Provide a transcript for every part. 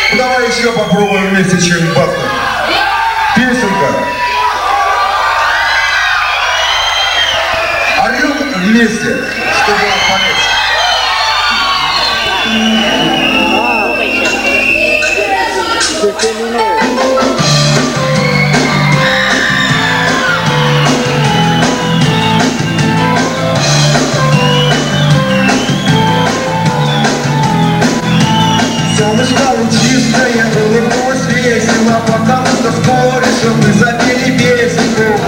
Давай еще попробуем вместе чем бахнуть. Песенка. Орем вместе, чтобы понять. Солнышко лучистое, улыбнулось весело, пока мы споришь, и мы запели песенку.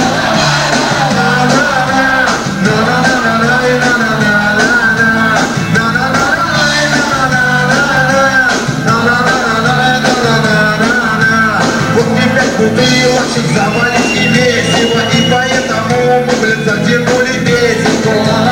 Вот мне 5 бутылочек завалить и весело, и поэтому мы, блин, затянули песенку.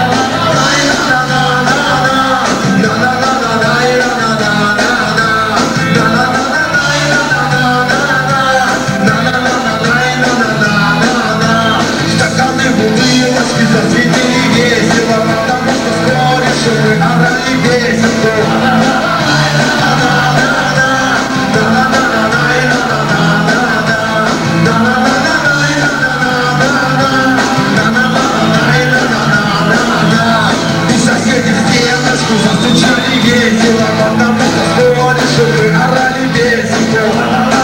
Засветили весело, потому что скорее мы орали песенку. И соседи в стеночку застучали весело, потому что скорее мы орали песенку.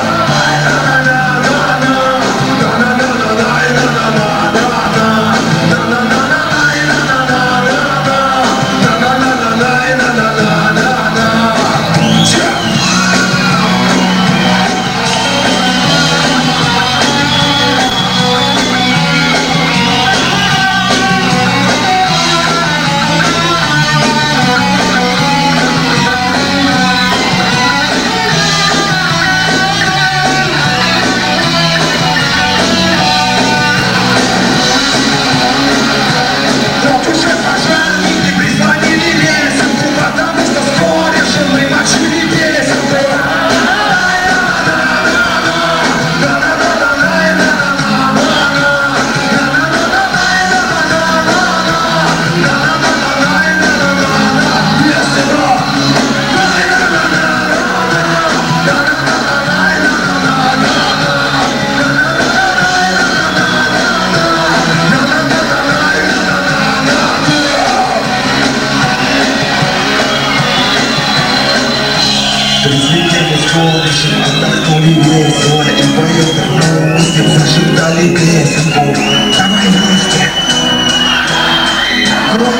Присветили солнышем, отдохнули весело, и поэтому мы с ним зашептали песенку. Давай вместе.